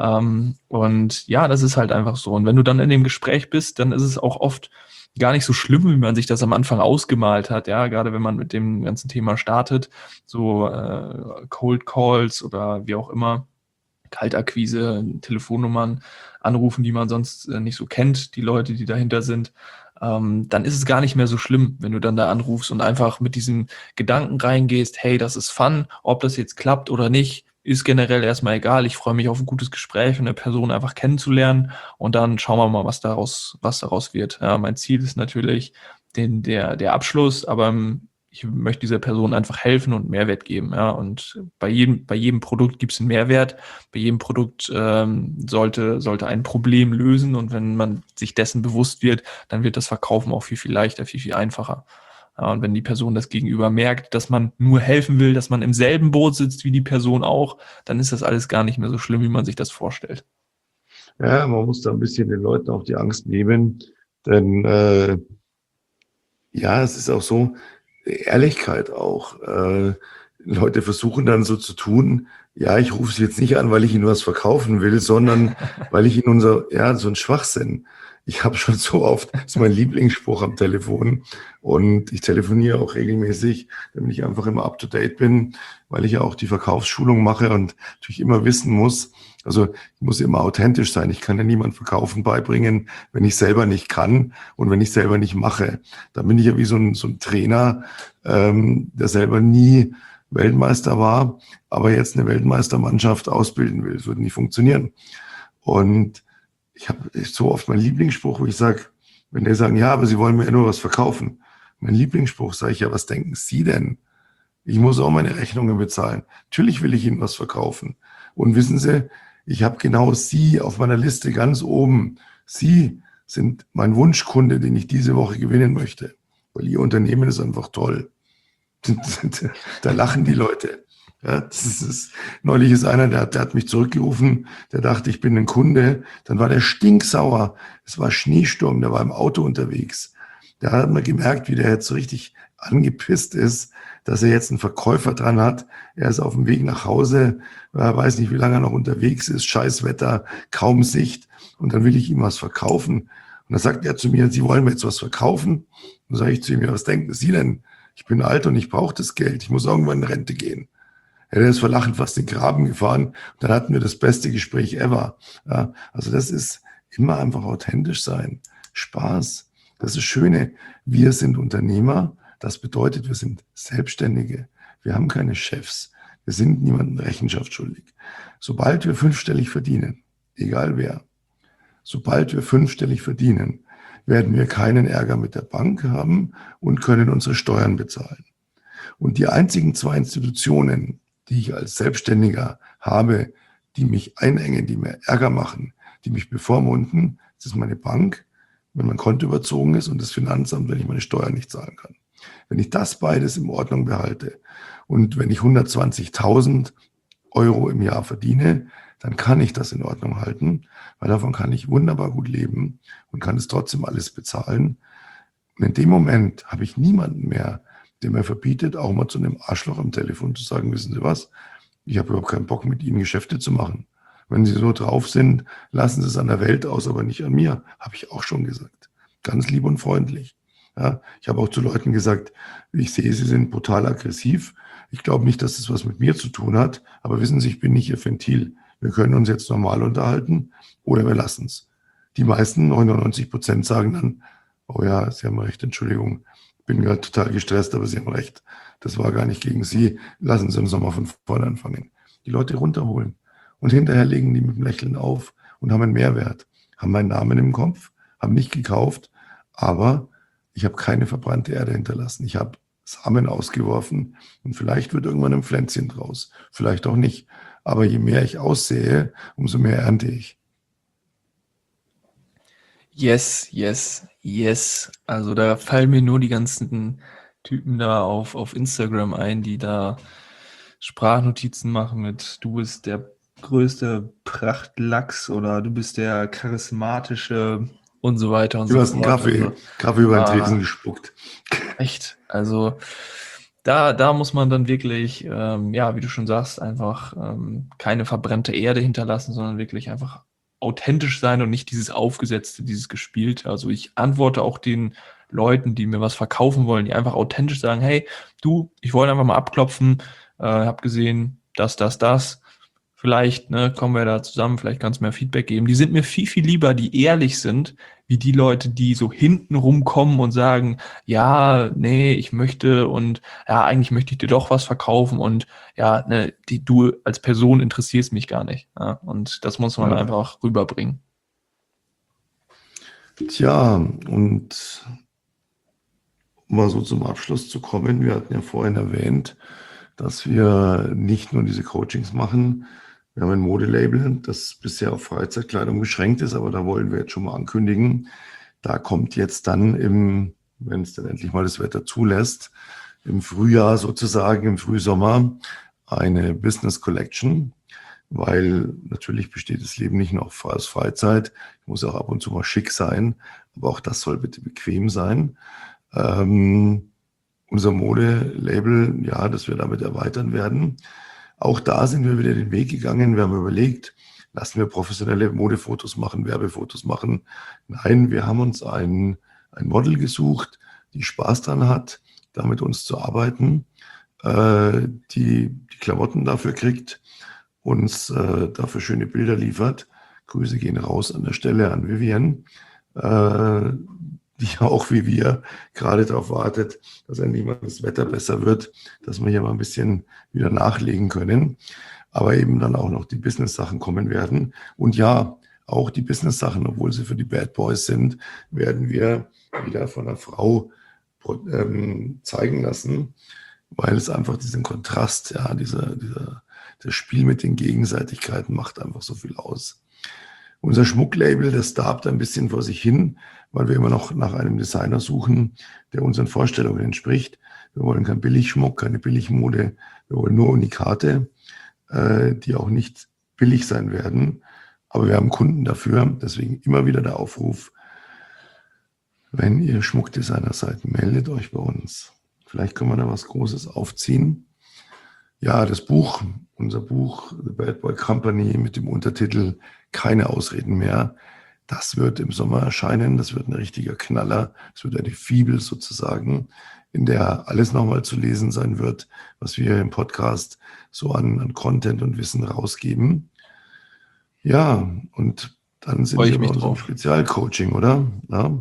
Und ja, das ist halt einfach so. Und wenn du dann in dem Gespräch bist, dann ist es auch oft gar nicht so schlimm, wie man sich das am Anfang ausgemalt hat, ja, gerade wenn man mit dem ganzen Thema startet, so Cold Calls oder wie auch immer, Kaltakquise, Telefonnummern anrufen, die man sonst nicht so kennt, die Leute, die dahinter sind, dann ist es gar nicht mehr so schlimm, wenn du dann da anrufst und einfach mit diesem Gedanken reingehst, hey, das ist Fun, ob das jetzt klappt oder nicht, ist generell erstmal egal. Ich freue mich auf ein gutes Gespräch und eine Person einfach kennenzulernen und dann schauen wir mal, was daraus wird. Ja, mein Ziel ist natürlich der Abschluss, aber ich möchte dieser Person einfach helfen und Mehrwert geben. Ja, und bei jedem Produkt gibt es einen Mehrwert. Bei jedem Produkt sollte ein Problem lösen und wenn man sich dessen bewusst wird, dann wird das Verkaufen auch viel, viel leichter, viel, viel einfacher. Ja, und wenn die Person das Gegenüber merkt, dass man nur helfen will, dass man im selben Boot sitzt wie die Person auch, dann ist das alles gar nicht mehr so schlimm, wie man sich das vorstellt. Ja, man muss da ein bisschen den Leuten auch die Angst nehmen, denn ja, es ist auch so, Ehrlichkeit auch. Leute versuchen dann so zu tun, ja, ich rufe sie jetzt nicht an, weil ich ihnen was verkaufen will, sondern weil ich ihnen so ein Schwachsinn. Ich habe schon so oft, das ist mein Lieblingsspruch am Telefon und ich telefoniere auch regelmäßig, damit ich einfach immer up to date bin, weil ich ja auch die Verkaufsschulung mache und natürlich immer wissen muss, also ich muss immer authentisch sein. Ich kann ja niemand Verkaufen beibringen, wenn ich selber nicht kann und wenn ich selber nicht mache. Da bin ich ja wie so ein Trainer, der selber nie Weltmeister war, aber jetzt eine Weltmeistermannschaft ausbilden will. Das würde nicht funktionieren. Und ich habe so oft meinen Lieblingsspruch, wo ich sage, wenn die sagen, ja, aber Sie wollen mir ja nur was verkaufen. Mein Lieblingsspruch sage ich, ja, was denken Sie denn? Ich muss auch meine Rechnungen bezahlen. Natürlich will ich Ihnen was verkaufen. Und wissen Sie, ich habe genau Sie auf meiner Liste ganz oben. Sie sind mein Wunschkunde, den ich diese Woche gewinnen möchte, weil Ihr Unternehmen ist einfach toll. Da lachen die Leute. Ja, neulich ist einer, der hat mich zurückgerufen, der dachte, ich bin ein Kunde. Dann war der stinksauer. Es war Schneesturm, der war im Auto unterwegs. Da hat man gemerkt, wie der jetzt so richtig angepisst ist, dass er jetzt einen Verkäufer dran hat. Er ist auf dem Weg nach Hause, weiß nicht, wie lange er noch unterwegs ist, scheiß Wetter, kaum Sicht. Und dann will ich ihm was verkaufen. Und dann sagt er zu mir, Sie wollen mir jetzt was verkaufen? Dann sage ich zu ihm, ja, was denken Sie denn? Ich bin alt und ich brauche das Geld. Ich muss irgendwann in Rente gehen. Er ist vor Lachen fast in den Graben gefahren. Und dann hatten wir das beste Gespräch ever. Ja, also das ist immer einfach authentisch sein. Spaß. Das ist das Schöne. Wir sind Unternehmer. Das bedeutet, wir sind Selbstständige. Wir haben keine Chefs. Wir sind niemandem Rechenschaft schuldig. Sobald wir fünfstellig verdienen, egal wer, sobald wir fünfstellig verdienen, werden wir keinen Ärger mit der Bank haben und können unsere Steuern bezahlen. Und die einzigen zwei Institutionen, die ich als Selbstständiger habe, die mich einengen, die mir Ärger machen, die mich bevormunden, das ist meine Bank, wenn mein Konto überzogen ist, und das Finanzamt, wenn ich meine Steuern nicht zahlen kann. Wenn ich das beides in Ordnung behalte und wenn ich 120.000 Euro im Jahr verdiene, dann kann ich das in Ordnung halten, weil davon kann ich wunderbar gut leben und kann es trotzdem alles bezahlen. Und in dem Moment habe ich niemanden mehr, der mir verbietet, auch mal zu einem Arschloch am Telefon zu sagen, wissen Sie was, ich habe überhaupt keinen Bock, mit Ihnen Geschäfte zu machen. Wenn Sie so drauf sind, lassen Sie es an der Welt aus, aber nicht an mir, habe ich auch schon gesagt. Ganz lieb und freundlich. Ja, ich habe auch zu Leuten gesagt, ich sehe, Sie sind brutal aggressiv. Ich glaube nicht, dass das was mit mir zu tun hat, aber wissen Sie, ich bin nicht Ihr Ventil. Wir können uns jetzt normal unterhalten oder wir lassen es. Die meisten, 99%, sagen dann, oh ja, Sie haben recht, Entschuldigung, ich bin gerade total gestresst, aber Sie haben recht, das war gar nicht gegen Sie, lassen Sie uns nochmal von vorne anfangen. Die Leute runterholen und hinterher legen die mit dem Lächeln auf und haben einen Mehrwert, haben meinen Namen im Kopf, haben nicht gekauft, aber ich habe keine verbrannte Erde hinterlassen. Ich habe Samen ausgeworfen und vielleicht wird irgendwann ein Pflänzchen draus, vielleicht auch nicht. Aber je mehr ich aussehe, umso mehr ernte ich. Yes, yes, yes. Also da fallen mir nur die ganzen Typen da auf Instagram ein, die da Sprachnotizen machen mit du bist der größte Prachtlachs oder du bist der charismatische und so weiter und Du so hast einen fort. Kaffee über den Tresen gespuckt. Echt, also da muss man dann wirklich, ja, wie du schon sagst, einfach keine verbrannte Erde hinterlassen, sondern wirklich einfach authentisch sein und nicht dieses Aufgesetzte, dieses Gespielte. Also ich antworte auch den Leuten, die mir was verkaufen wollen, die einfach authentisch sagen, hey, du, ich wollte einfach mal abklopfen, habe gesehen, das. Vielleicht kommen wir da zusammen, vielleicht kannst du mir Feedback geben. Die sind mir viel, viel lieber, die ehrlich sind, wie die Leute, die so hinten rumkommen und sagen, ja, nee, ich möchte und ja, eigentlich möchte ich dir doch was verkaufen und ja, du als Person interessierst mich gar nicht. Ja, und das muss man einfach rüberbringen. Tja, und um mal so zum Abschluss zu kommen, wir hatten ja vorhin erwähnt, dass wir nicht nur diese Coachings machen. Wir haben ein Modelabel, das bisher auf Freizeitkleidung beschränkt ist, aber da wollen wir jetzt schon mal ankündigen, da kommt jetzt dann wenn es dann endlich mal das Wetter zulässt, im Frühjahr sozusagen, im Frühsommer, eine Business Collection, weil natürlich besteht das Leben nicht nur aus Freizeit, muss auch ab und zu mal schick sein, aber auch das soll bitte bequem sein. Unser Modelabel, ja, das wir damit erweitern werden. Auch da sind wir wieder den Weg gegangen. Wir haben überlegt, lassen wir professionelle Modefotos machen, Werbefotos machen. Nein, wir haben uns ein Model gesucht, die Spaß dran hat, da mit uns zu arbeiten, die Klamotten dafür kriegt, uns dafür schöne Bilder liefert. Grüße gehen raus an der Stelle an Vivian, die auch wie wir gerade darauf wartet, dass endlich mal das Wetter besser wird, dass wir hier mal ein bisschen wieder nachlegen können. Aber eben dann auch noch die Business-Sachen kommen werden. Und ja, auch die Business-Sachen, obwohl sie für die Bad Boys sind, werden wir wieder von einer Frau zeigen lassen, weil es einfach diesen Kontrast, ja, das Spiel mit den Gegenseitigkeiten macht einfach so viel aus. Unser Schmucklabel, das darbt ein bisschen vor sich hin, weil wir immer noch nach einem Designer suchen, der unseren Vorstellungen entspricht. Wir wollen keinen Billigschmuck, keine Billigmode, wir wollen nur Unikate, die auch nicht billig sein werden. Aber wir haben Kunden dafür, deswegen immer wieder der Aufruf, wenn ihr Schmuckdesigner seid, meldet euch bei uns. Vielleicht können wir da was Großes aufziehen. Ja, das Buch, unser Buch, The Bad Boy Company mit dem Untertitel Keine Ausreden mehr, das wird im Sommer erscheinen. Das wird ein richtiger Knaller. Das wird eine Fibel sozusagen, in der alles nochmal zu lesen sein wird, was wir im Podcast so an Content und Wissen rausgeben. Ja, und dann sind wir bei unserem Spezialcoaching, oder? Ja.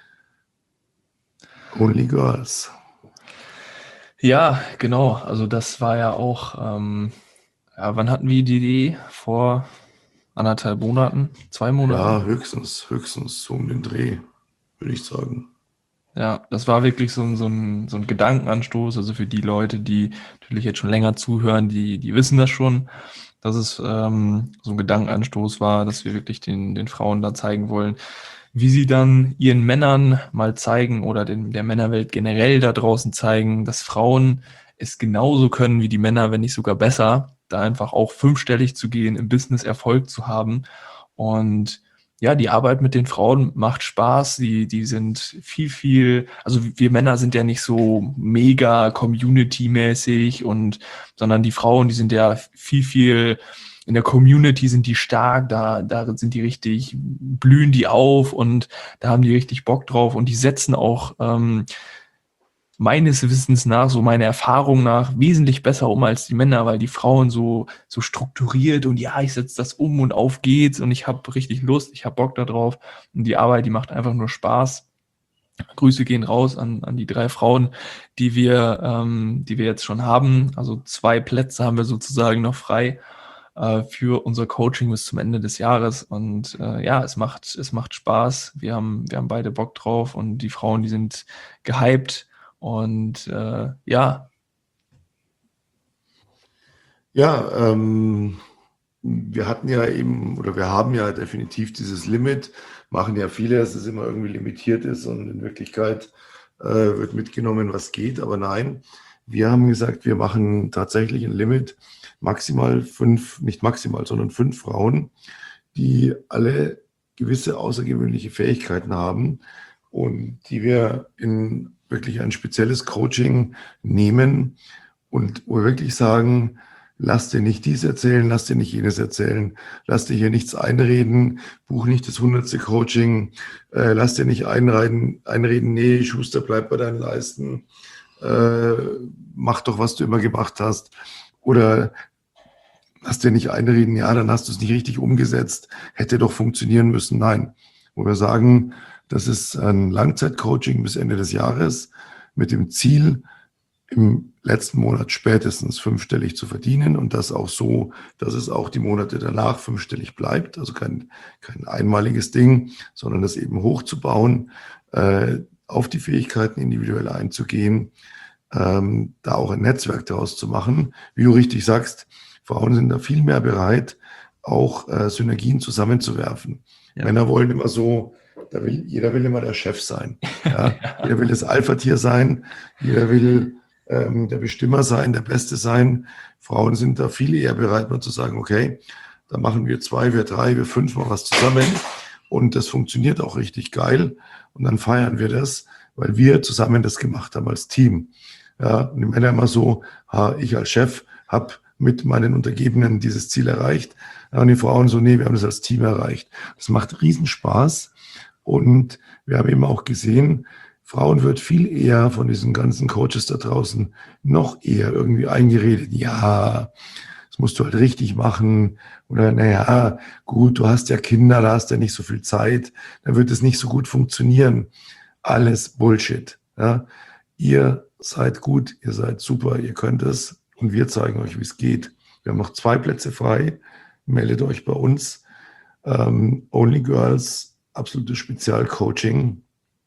Only Girls. Ja, genau. Also das war ja auch, ja, wann hatten wir die Idee? Vor 1,5 Monaten, 2 Monaten? Ja, höchstens so um den Dreh, würde ich sagen. Ja, das war wirklich so ein Gedankenanstoß. Also für die Leute, die natürlich jetzt schon länger zuhören, die wissen das schon, dass es so ein Gedankenanstoß war, dass wir wirklich den Frauen da zeigen wollen, wie sie dann ihren Männern mal zeigen oder der Männerwelt generell da draußen zeigen, dass Frauen es genauso können wie die Männer, wenn nicht sogar besser, da einfach auch 5-stellig zu gehen, im Business Erfolg zu haben. Und ja, die Arbeit mit den Frauen macht Spaß, die sind viel, also wir Männer sind ja nicht so mega Community-mäßig sondern die Frauen, die sind ja viel in der Community sind die stark, da sind die richtig, blühen die auf und da haben die richtig Bock drauf und die setzen auch meines Wissens nach, so meiner Erfahrung nach, wesentlich besser um als die Männer, weil die Frauen so strukturiert und ja, ich setze das um und auf geht's und ich habe richtig Lust, ich habe Bock da drauf und die Arbeit, die macht einfach nur Spaß. Grüße gehen raus an die 3 Frauen, die wir jetzt schon haben. Also 2 Plätze haben wir sozusagen noch frei für unser Coaching bis zum Ende des Jahres. Und ja, es macht Spaß. Wir haben beide Bock drauf und die Frauen, die sind gehypt. Und ja. Ja, wir hatten ja eben, oder wir haben ja definitiv dieses Limit, machen ja viele, dass es immer irgendwie limitiert ist und in Wirklichkeit wird mitgenommen, was geht, aber nein, wir haben gesagt, wir machen tatsächlich ein Limit, maximal 5, nicht maximal, sondern 5 Frauen, die alle gewisse außergewöhnliche Fähigkeiten haben und die wir in wirklich ein spezielles Coaching nehmen und wo wir wirklich sagen, lass dir nicht dies erzählen, lass dir nicht jenes erzählen, lass dir hier nichts einreden, buch nicht das 100. Coaching, lass dir nicht einreden, nee, Schuster, bleib bei deinen Leisten, mach doch, was du immer gemacht hast. Oder lass dir nicht einreden, ja, dann hast du es nicht richtig umgesetzt, hätte doch funktionieren müssen. Nein, wo wir sagen, das ist ein Langzeitcoaching bis Ende des Jahres mit dem Ziel, im letzten Monat spätestens 5-stellig zu verdienen und das auch so, dass es auch die Monate danach 5-stellig bleibt. Also kein einmaliges Ding, sondern das eben hochzubauen, auf die Fähigkeiten individuell einzugehen, da auch ein Netzwerk daraus zu machen. Wie du richtig sagst, Frauen sind da viel mehr bereit, auch Synergien zusammenzuwerfen. Ja. Männer wollen immer so, jeder will immer der Chef sein. Ja? Jeder will das Alpha-Tier sein, jeder will der Bestimmer sein, der Beste sein. Frauen sind da viel eher bereit, mal zu sagen, okay, da machen wir 2, wir 3, wir 5 mal was zusammen und das funktioniert auch richtig geil und dann feiern wir das, weil wir zusammen das gemacht haben als Team. Ja, und die Männer immer so, ich als Chef habe mit meinen Untergebenen dieses Ziel erreicht. Und die Frauen so, nee, wir haben das als Team erreicht. Das macht Riesenspaß. Und wir haben eben auch gesehen, Frauen wird viel eher von diesen ganzen Coaches da draußen noch eher irgendwie eingeredet. Ja, das musst du halt richtig machen. Oder naja, gut, du hast ja Kinder, da hast ja nicht so viel Zeit. Da wird es nicht so gut funktionieren. Alles Bullshit. Ja. Ihr seid gut, ihr seid super, ihr könnt es. Und wir zeigen euch, wie es geht. Wir haben noch 2 Plätze frei. Meldet euch bei uns. Only Girls, absolutes Spezialcoaching.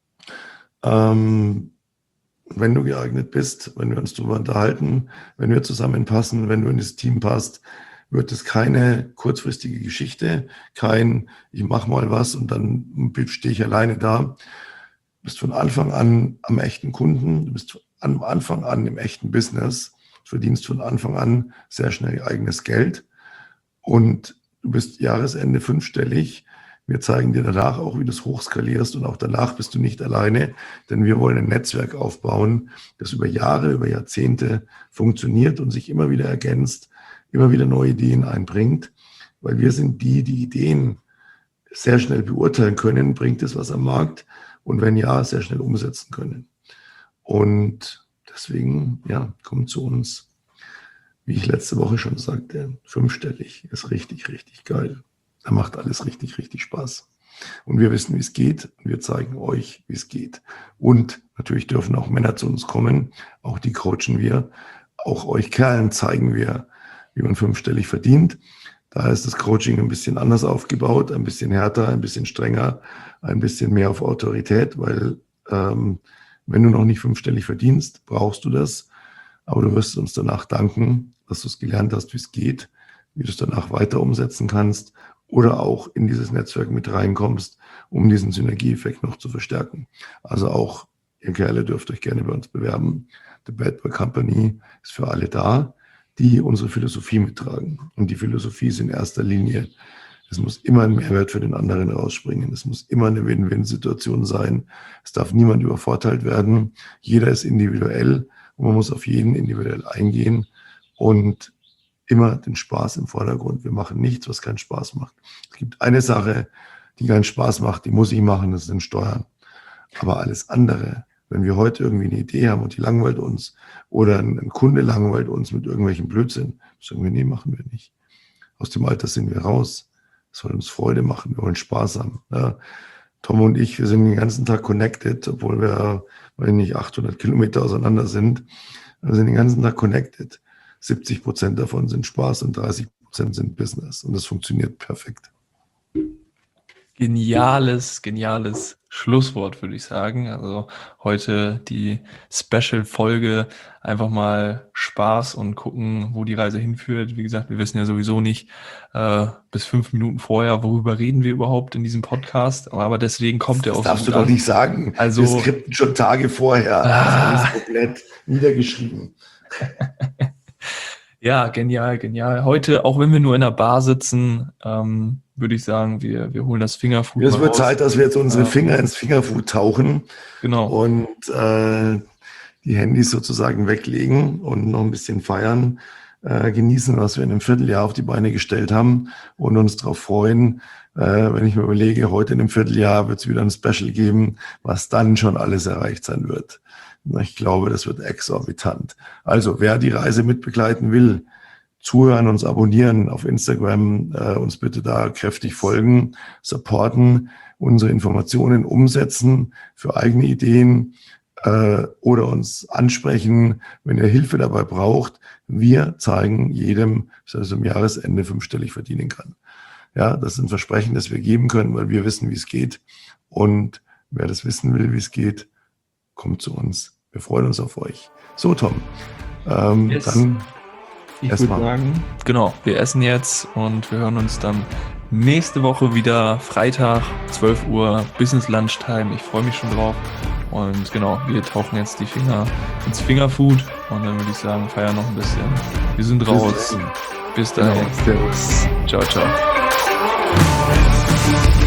Wenn du geeignet bist, wenn wir uns darüber unterhalten, wenn wir zusammenpassen, wenn du in das Team passt, wird es keine kurzfristige Geschichte, kein ich mache mal was und dann stehe ich alleine da. Du bist von Anfang an am echten Kunden, du bist am Anfang an im echten Business, verdienst von Anfang an sehr schnell eigenes Geld und du bist Jahresende 5-stellig. Wir zeigen dir danach auch, wie du es hochskalierst und auch danach bist du nicht alleine, denn wir wollen ein Netzwerk aufbauen, das über Jahre, über Jahrzehnte funktioniert und sich immer wieder ergänzt, immer wieder neue Ideen einbringt, weil wir sind die Ideen sehr schnell beurteilen können, bringt es was am Markt und wenn ja, sehr schnell umsetzen können. Und deswegen, ja, kommt zu uns. Wie ich letzte Woche schon sagte, 5-stellig ist richtig, richtig geil. Da macht alles richtig, richtig Spaß. Und wir wissen, wie es geht. Und wir zeigen euch, wie es geht. Und natürlich dürfen auch Männer zu uns kommen. Auch die coachen wir. Auch euch Kerlen zeigen wir, wie man 5-stellig verdient. Da ist das Coaching ein bisschen anders aufgebaut, ein bisschen härter, ein bisschen strenger, ein bisschen mehr auf Autorität, weil wenn du noch nicht 5-stellig verdienst, brauchst du das. Aber du wirst uns danach danken, dass du es gelernt hast, wie es geht, wie du es danach weiter umsetzen kannst oder auch in dieses Netzwerk mit reinkommst, um diesen Synergieeffekt noch zu verstärken. Also auch, ihr Kerle dürft euch gerne bei uns bewerben. The Bad Boy Company ist für alle da, die unsere Philosophie mittragen. Und die Philosophie ist in erster Linie, es muss immer ein Mehrwert für den anderen rausspringen. Es muss immer eine Win-Win-Situation sein. Es darf niemand übervorteilt werden. Jeder ist individuell und man muss auf jeden individuell eingehen und immer den Spaß im Vordergrund. Wir machen nichts, was keinen Spaß macht. Es gibt eine Sache, die keinen Spaß macht, die muss ich machen, das sind Steuern. Aber alles andere, wenn wir heute irgendwie eine Idee haben und die langweilt uns oder ein Kunde langweilt uns mit irgendwelchen Blödsinn, sagen wir, nee, machen wir nicht. Aus dem Alter sind wir raus. Es soll uns Freude machen, wir wollen Spaß haben. Ja. Tom und ich, wir sind den ganzen Tag connected, obwohl wir, weil nicht 800 Kilometer auseinander sind. Wir sind den ganzen Tag connected. 70% davon sind Spaß und 30% sind Business. Und das funktioniert perfekt. Geniales Schlusswort, würde ich sagen. Also heute die Special-Folge, einfach mal Spaß und gucken, wo die Reise hinführt. Wie gesagt, wir wissen ja sowieso nicht bis 5 Minuten vorher, worüber reden wir überhaupt in diesem Podcast. Aber deswegen kommt er auch so. Das darfst du doch nicht sagen. Also, wir skripten schon Tage vorher. Das ist alles komplett niedergeschrieben. Ja, genial. Heute, auch wenn wir nur in der Bar sitzen, würde ich sagen, wir holen das Fingerfood. Es wird Zeit, dass wir jetzt unsere Finger ins Fingerfood tauchen. Genau. Und die Handys sozusagen weglegen und noch ein bisschen feiern, genießen, was wir in einem Vierteljahr auf die Beine gestellt haben und uns darauf freuen. Wenn ich mir überlege, heute in einem Vierteljahr wird es wieder ein Special geben, was dann schon alles erreicht sein wird. Ich glaube, das wird exorbitant. Also, wer die Reise mitbegleiten will, zuhören, uns abonnieren auf Instagram, uns bitte da kräftig folgen, supporten, unsere Informationen umsetzen für eigene Ideen oder uns ansprechen, wenn ihr Hilfe dabei braucht. Wir zeigen jedem, dass er am Jahresende 5-stellig verdienen kann. Ja, das ist ein Versprechen, das wir geben können, weil wir wissen, wie es geht. Und wer das wissen will, wie es geht, kommt zu uns. Wir freuen uns auf euch. So, Tom, yes. Dann ich würde sagen, genau, wir essen jetzt und wir hören uns dann nächste Woche wieder, Freitag, 12 Uhr, Business Lunchtime. Ich freue mich schon drauf. Und genau, wir tauchen jetzt die Finger ins Fingerfood und dann würde ich sagen, feiern noch ein bisschen. Wir sind raus. Bis dahin. Genau. Ciao.